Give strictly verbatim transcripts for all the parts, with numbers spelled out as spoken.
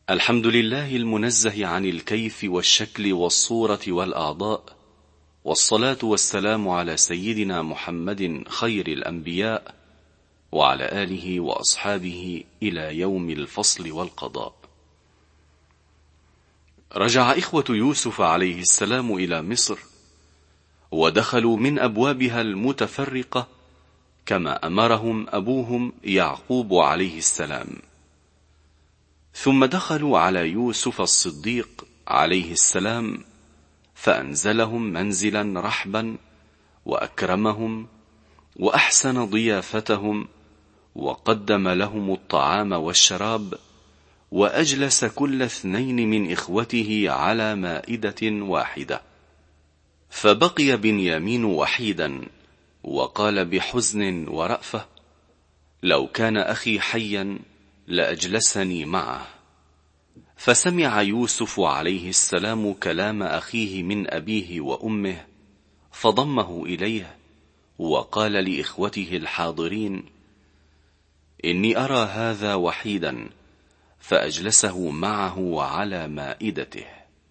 الحمد لله المنزه عن الكيف والشكل والصورة والأعضاء، والصلاة والسلام على سيدنا محمد خير الأنبياء وعلى آله وأصحابه إلى يوم الفصل والقضاء. رجع إخوة يوسف عليه السلام إلى مصر، ودخلوا من أبوابها المتفرقة كما أمرهم أبوهم يعقوب عليه السلام. ثم دخلوا على يوسف الصديق عليه السلام فأنزلهم منزلا رحبا، وأكرمهم وأحسن ضيافتهم، وقدم لهم الطعام والشراب، وأجلس كل اثنين من إخوته على مائدة واحدة. فبقي بنيامين وحيدا، وقال بحزن ورأفة: لو كان أخي حيا لأجلسني معه. فسمع يوسف عليه السلام كلام أخيه من أبيه وأمه، فضمه إليه وقال لإخوته الحاضرين: إني أرى هذا وحيدا، فأجلسه معه على مائدته.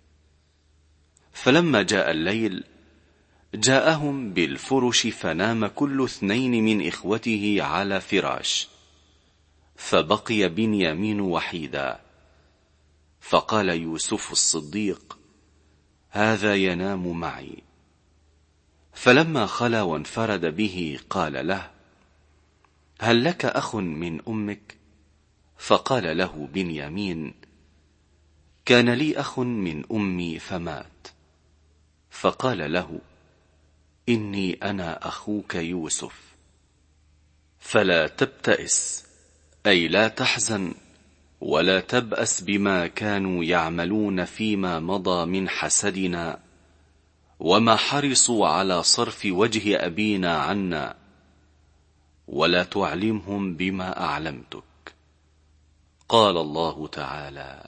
فلما جاء الليل جاءهم بالفرش، فنام كل اثنين من إخوته على فراش، فبقي بنيامين وحيدا. فقال يوسف الصديق: هذا ينام معي. فلما خلا وانفرد به قال له: هل لك أخ من أمك؟ فقال له بنيامين: كان لي أخ من أمي فمات. فقال له: إني أنا أخوك يوسف، فلا تبتئس، أي لا تحزن ولا تبأس بما كانوا يعملون فيما مضى من حسدنا، وما حرصوا على صرف وجه أبينا عنا، ولا تعلمهم بما أعلمتك. قال الله تعالى: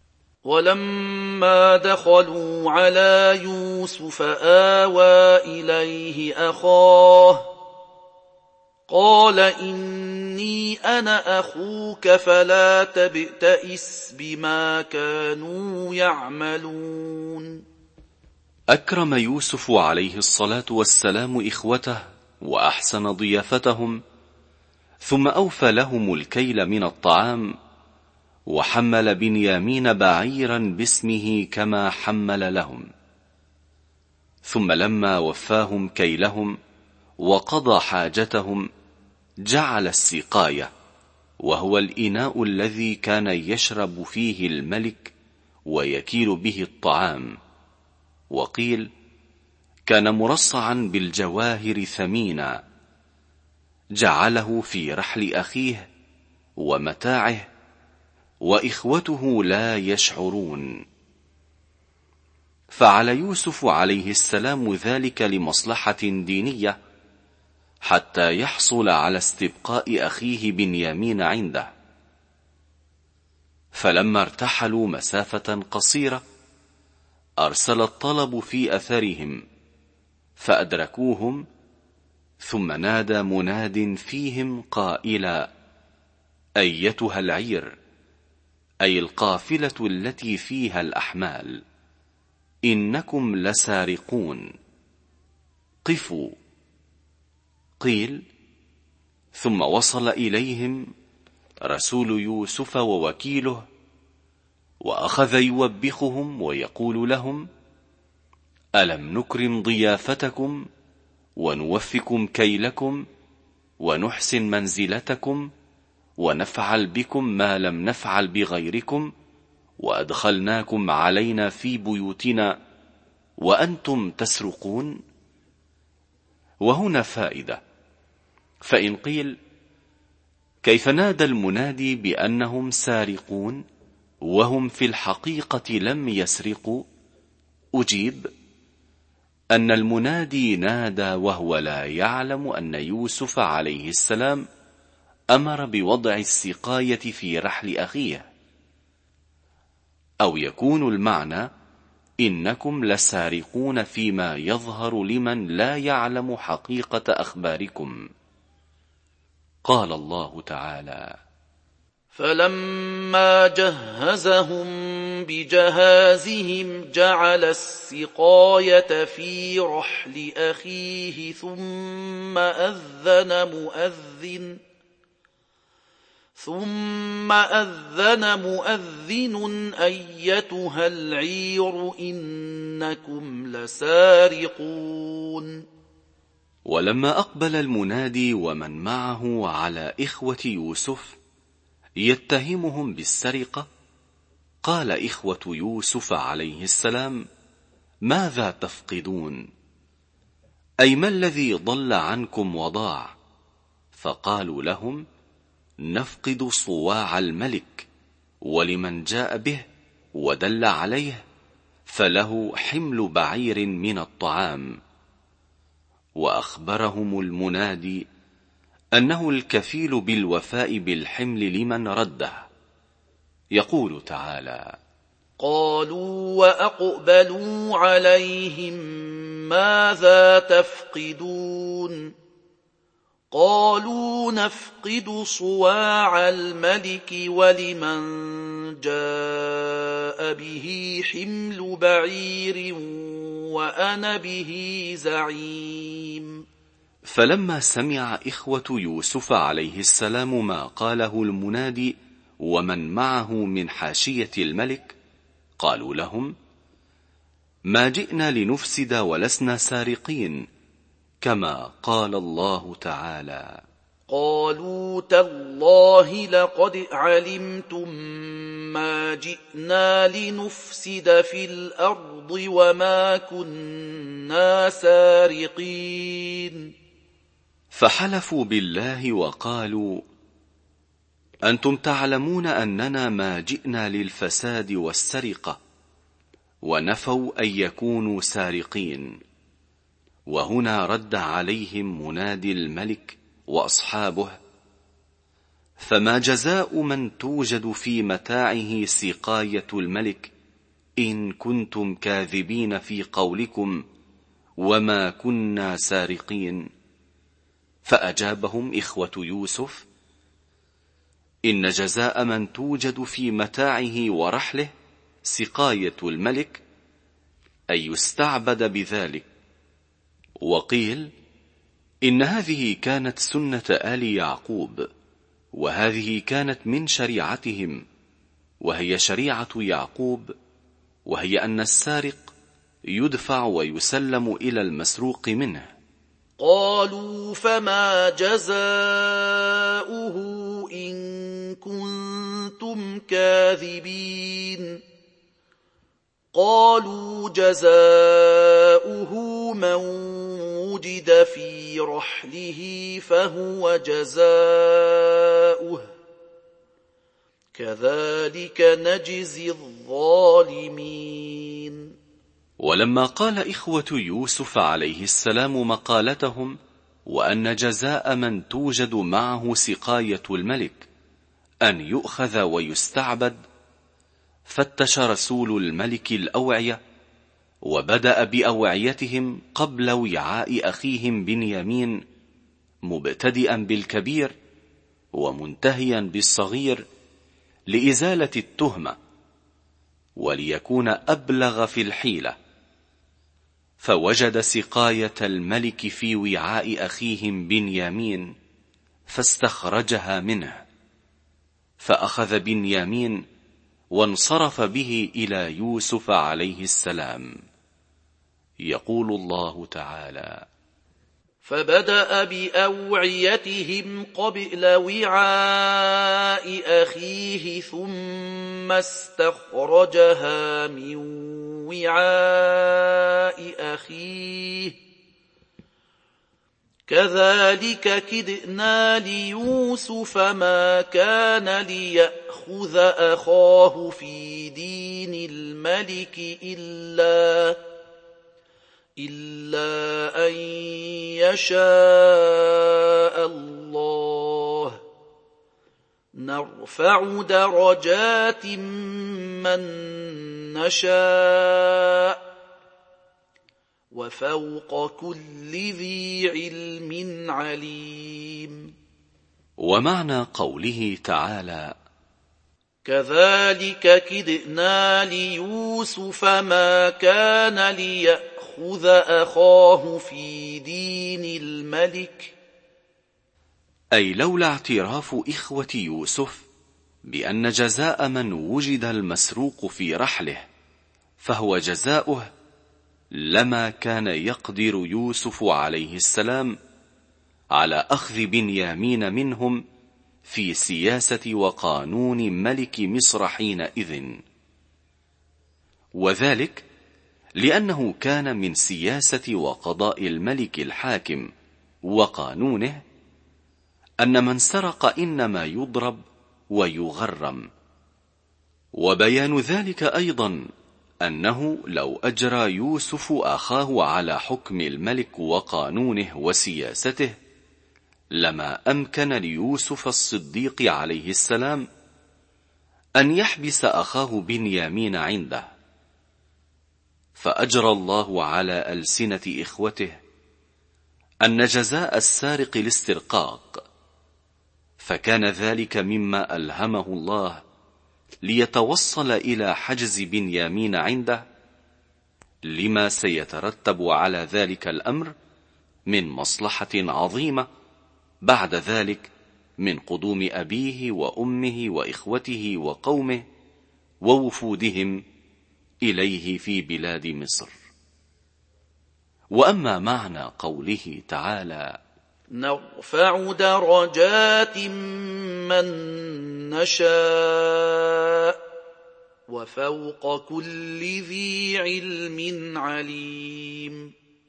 ولما دخلوا على يوسف آوى إليه أخاه قال إني أنا أخوك فلا تبتئس بما كانوا يعملون. أكرم يوسف عليه الصلاة والسلام إخوته وأحسن ضيافتهم، ثم أوفى لهم الكيل من الطعام، وحمل بنيامين بعيرا باسمه كما حمل لهم. ثم لما وفاهم كيلهم وقضى حاجتهم جعل السقاية، وهو الإناء الذي كان يشرب فيه الملك ويكيل به الطعام، وقيل كان مرصعا بالجواهر ثمينا، جعله في رحل أخيه ومتاعه، وإخوته لا يشعرون. فعل يوسف عليه السلام ذلك لمصلحة دينية، حتى يحصل على استبقاء أخيه بنيامين عنده. فلما ارتحلوا مسافة قصيرة أرسل الطلب في أثرهم، فأدركوهم، ثم نادى مناد فيهم قائلا: أيتها العير، أي القافلة التي فيها الأحمال، إنكم لسارقون، قفوا. قيل: ثم وصل إليهم رسول يوسف ووكيله، وأخذ يوبخهم ويقول لهم: ألم نكرم ضيافتكم ونوفكم كيلكم ونحسن منزلتكم ونفعل بكم ما لم نفعل بغيركم، وأدخلناكم علينا في بيوتنا وأنتم تسرقون؟ وهنا فائدة. فإن قيل: كيف نادى المنادي بأنهم سارقون وهم في الحقيقة لم يسرقوا؟ أجيب: أن المنادي نادى وهو لا يعلم أن يوسف عليه السلام أمر بوضع السقاية في رحل أخيه. أو يكون المعنى: إنكم لسارقون فيما يظهر لمن لا يعلم حقيقة أخباركم. قال الله تعالى: فلما جهزهم بجهازهم جعل السقاية في رحل أخيه ثم أذن مؤذن ثم أذن مؤذن أيتها العير إنكم لسارقون. ولما أقبل المنادي ومن معه على إخوة يوسف يتهمهم بالسرقة، قال إخوة يوسف عليه السلام: ماذا تفقدون؟ أي ما الذي ضل عنكم وضاع؟ فقالوا لهم: نفقد صواع الملك، ولمن جاء به ودل عليه فله حمل بعير من الطعام. وأخبرهم المنادي أنه الكفيل بالوفاء بالحمل لمن رده. يقول تعالى: قالوا وأقبلوا عليهم ماذا تفقدون؟ قالوا نفقد صواع الملك ولمن جاء به حمل بعير وأنا به زعيم. فلما سمع إخوة يوسف عليه السلام ما قاله المنادي ومن معه من حاشية الملك، قالوا لهم: ما جئنا لنفسد ولسنا سارقين، كما قال الله تعالى: قالوا تالله لقد علمتم ما جئنا لنفسد في الأرض وما كنا سارقين. فحلفوا بالله وقالوا: أنتم تعلمون أننا ما جئنا للفساد والسرقة، ونفوا أن يكونوا سارقين. وهنا رد عليهم منادي الملك وأصحابه: فما جزاء من توجد في متاعه سقاية الملك إن كنتم كاذبين في قولكم وما كنا سارقين؟ فأجابهم إخوة يوسف: إن جزاء من توجد في متاعه ورحله سقاية الملك أن يستعبد بذلك. وقيل إن هذه كانت سنة آل يعقوب، وهذه كانت من شريعتهم، وهي شريعة يعقوب، وهي أن السارق يدفع ويسلم إلى المسروق منه. قالوا فما جزاؤه إن كنتم كاذبين؟ قالوا جزاؤه من وجد في رحله فهو جزاؤه كذلك نجزي الظالمين. ولما قال إخوة يوسف عليه السلام مقالتهم وأن جزاء من توجد معه سقاية الملك أن يؤخذ ويستعبد، فتش رسول الملك الأوعية وبدأ بأوعيتهم قبل وعاء أخيهم بنيامين، مبتدئا بالكبير ومنتهيا بالصغير لإزالة التهمة وليكون أبلغ في الحيلة. فوجد سقاية الملك في وعاء أخيهم بنيامين فاستخرجها منه، فأخذ بنيامين وانصرف به إلى يوسف عليه السلام. يقول الله تعالى: فبدأ بأوعيتهم قبل وعاء أخيه ثم استخرجها من وعاء أخيه كذلك كدنا ليوسف ما كان ليأخذ أخاه في دين الملك إلا إلا أن يشاء الله نرفع درجات من نشاء وفوق كل ذي علم عليم. ومعنى قوله تعالى كذلك كدنا ليوسف ما كان ليأخذ أخاه في دين الملك. أي لولا اعتراف إخوة يوسف بأن جزاء من وجد المسروق في رحله فهو جزاؤه، لما كان يقدر يوسف عليه السلام على أخذ بنيامين منهم في سياسة وقانون ملك مصر حينئذ، وذلك لأنه كان من سياسة وقضاء الملك الحاكم وقانونه أن من سرق إنما يضرب ويغرم. وبيان ذلك أيضا أنه لو أجرى يوسف أخاه على حكم الملك وقانونه وسياسته لما أمكن ليوسف الصديق عليه السلام أن يحبس أخاه بنيامين عنده، فأجرى الله على ألسنة إخوته أن جزاء السارق الاسترقاق، فكان ذلك مما ألهمه الله ليتوصل إلى حجز بنيامين عنده، لما سيترتب على ذلك الأمر من مصلحة عظيمة بعد ذلك من قدوم أبيه وأمه وإخوته وقومه ووفودهم إليه في بلاد مصر. وأما معنى قوله تعالى: نرفع درجات من نشاء وفوق كل ذي علم عليم،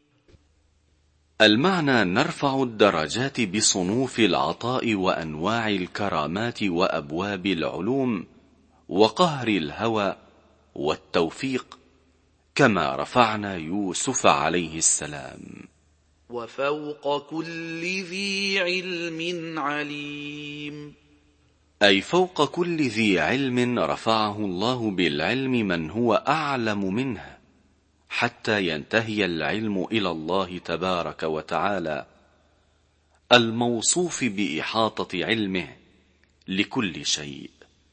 المعنى نرفع الدرجات بصنوف العطاء وأنواع الكرامات وأبواب العلوم وقهر الهوى والتوفيق، كما رفعنا يوسف عليه السلام. وفوق كل ذي علم عليم، أي فوق كل ذي علم رفعه الله بالعلم من هو أعلم منه، حتى ينتهي العلم إلى الله تبارك وتعالى الموصوف بإحاطة علمه لكل شيء.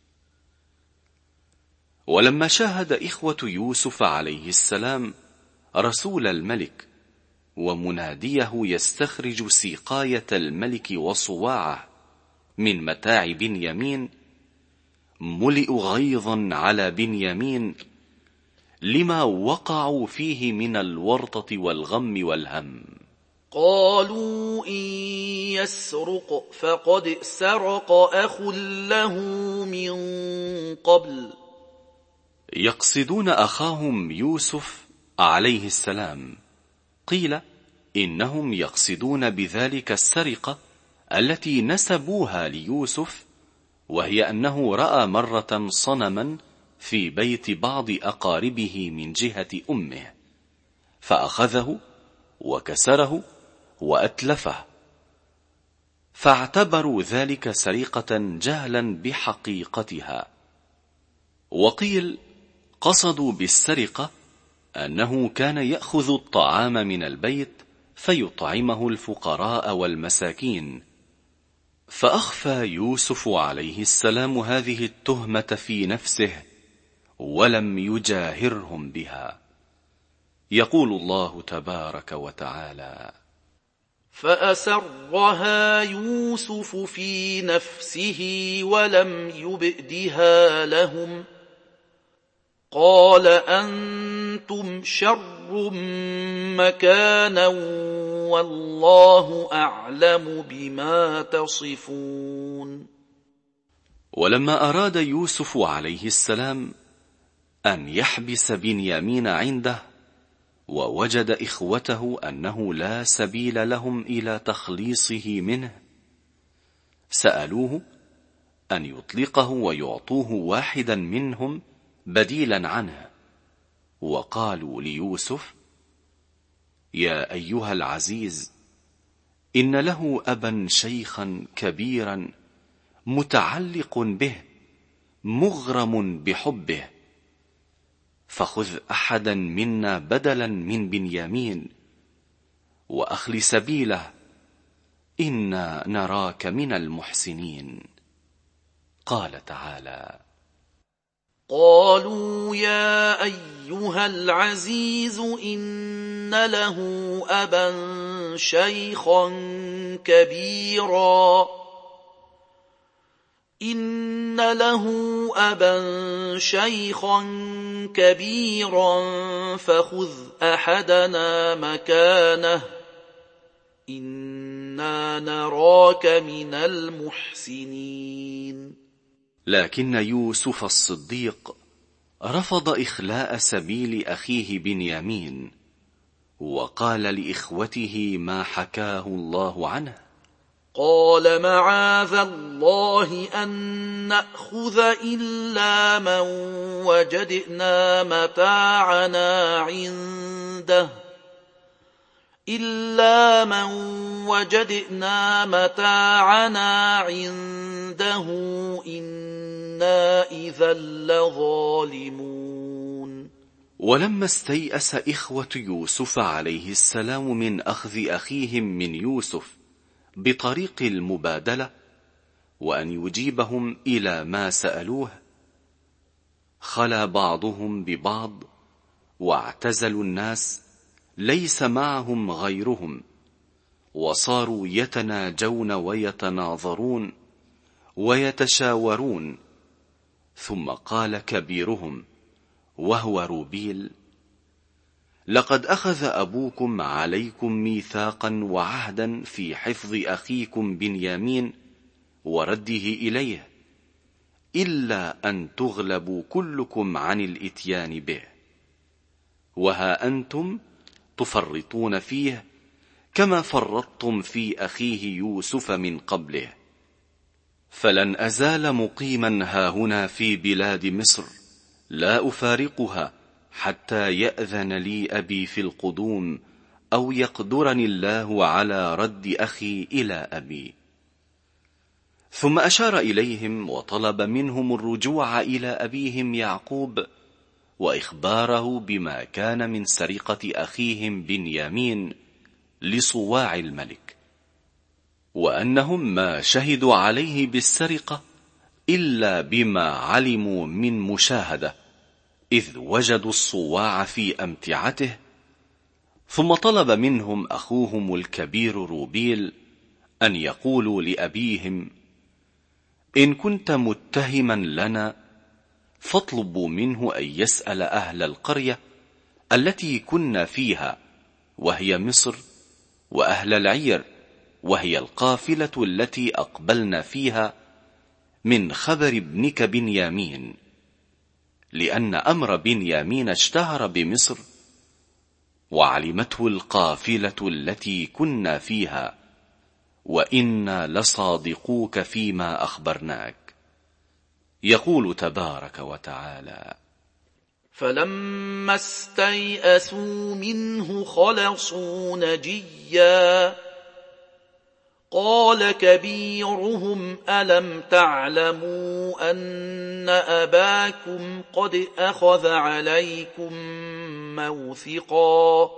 ولما شاهد إخوة يوسف عليه السلام رسول الملك ومناديه يستخرج سقاية الملك وصواعه من متاع بنيامين، ملئوا غيظا على بنيامين لما وقعوا فيه من الورطة والغم والهم. قالوا إن يسرق فقد سرق أخ له من قبل، يقصدون أخاهم يوسف عليه السلام. قيل إنهم يقصدون بذلك السرقة التي نسبوها ليوسف، وهي أنه رأى مرة صنما في بيت بعض أقاربه من جهة أمه فأخذه وكسره وأتلفه، فاعتبروا ذلك سرقة جهلا بحقيقتها. وقيل قصدوا بالسرقة أنه كان يأخذ الطعام من البيت فيطعمه الفقراء والمساكين، فأخفى يوسف عليه السلام هذه التهمة في نفسه ولم يجاهرهم بها. يقول الله تبارك وتعالى: فأسرها يوسف في نفسه ولم يبدها لهم، قال أنتم شر مكانا والله أعلم بما تصفون. ولما أراد يوسف عليه السلام أن يحبس بنيامين عنده ووجد إخوته أنه لا سبيل لهم إلى تخليصه منه، سألوه أن يطلقه ويعطوه واحدا منهم بديلا عنه، وقالوا ليوسف: يا أيها العزيز، إن له أبا شيخا كبيرا متعلق به مغرم بحبه، فخذ أحدا منا بدلا من بنيامين وأخل سبيله، إنا نراك من المحسنين. قال تعالى: قالوا يا أيها العزيز إن له أبا شيخا كبيرا إن له أبا شيخا كبيرا فخذ أحدنا مكانه إنا نراك من المحسنين. لكن يوسف الصديق رفض إخلاء سبيل أخيه بنيامين، وقال لإخوته ما حكاه الله عنه: قال معاذ الله أن نأخذ إلا من وجدنا متاعنا عنده إلا من وجدنا متاعنا عنده إنا إذا لظالمون. ولما استيأس إخوة يوسف عليه السلام من أخذ أخيهم من يوسف بطريق المبادلة وأن يجيبهم إلى ما سألوه، خلا بعضهم ببعض واعتزلوا الناس ليس معهم غيرهم، وصاروا يتناجون ويتناظرون ويتشاورون. ثم قال كبيرهم وهو روبيل: لقد أخذ أبوكم عليكم ميثاقا وعهدا في حفظ أخيكم بنيامين ورده إليه، إلا أن تغلبوا كلكم عن الإتيان به، وها أنتم تفرطون فيه كما فرطتم في أخيه يوسف من قبله. فلن أزال مقيما هاهنا في بلاد مصر لا أفارقها حتى يأذن لي أبي في القدوم أو يقدرني الله على رد أخي إلى أبي. ثم أشار إليهم وطلب منهم الرجوع إلى أبيهم يعقوب وإخباره بما كان من سرقة أخيهم بنيامين لصواع الملك، وأنهم ما شهدوا عليه بالسرقة إلا بما علموا من مشاهدة، إذ وجدوا الصواع في أمتعته. ثم طلب منهم أخوهم الكبير روبيل أن يقولوا لأبيهم: إن كنت متهما لنا فاطلبوا منه أن يسأل أهل القرية التي كنا فيها وهي مصر، وأهل العير وهي القافلة التي أقبلنا فيها، من خبر ابنك بنيامين، لأن أمر بنيامين اشتهر بمصر وعلمته القافلة التي كنا فيها، وإنا لصادقوك فيما أخبرناك. يقول تبارك وتعالى: فلما استيئسوا منه خلصوا نجيا قال كبيرهم ألم تعلموا أن أباكم قد أخذ عليكم موثقا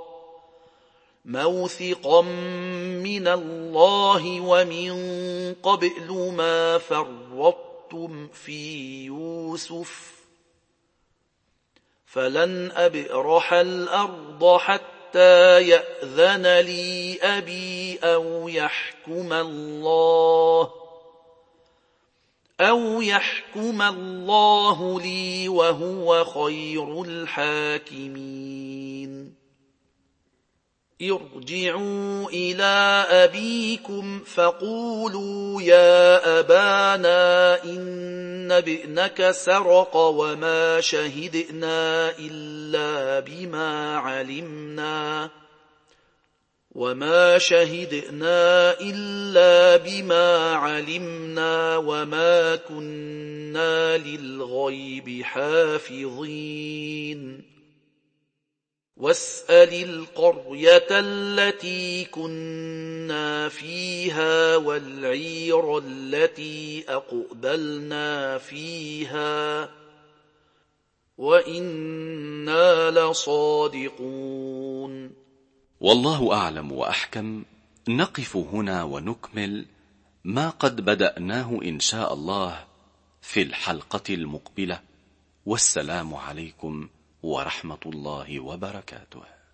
موثقا من الله ومن قبل ما فرطتم في يوسف فلن أبرح الأرض حتى يأذن لي أبي أو يحكم الله أو يحكم الله لي وهو خير الحاكمين. ارجعوا إلى أبيكم فقولوا يا أبانا إن ابنك سرق وما شهدنا إلا بما علمنا وما شهدنا إلا بما علمنا وما كنا للغيب حافظين. واسأل القرية التي كنا فيها والعير التي أقبلنا فيها وإنا لصادقون. والله أعلم وأحكم. نقف هنا ونكمل ما قد بدأناه إن شاء الله في الحلقة المقبلة، والسلام عليكم ورحمة الله وبركاته.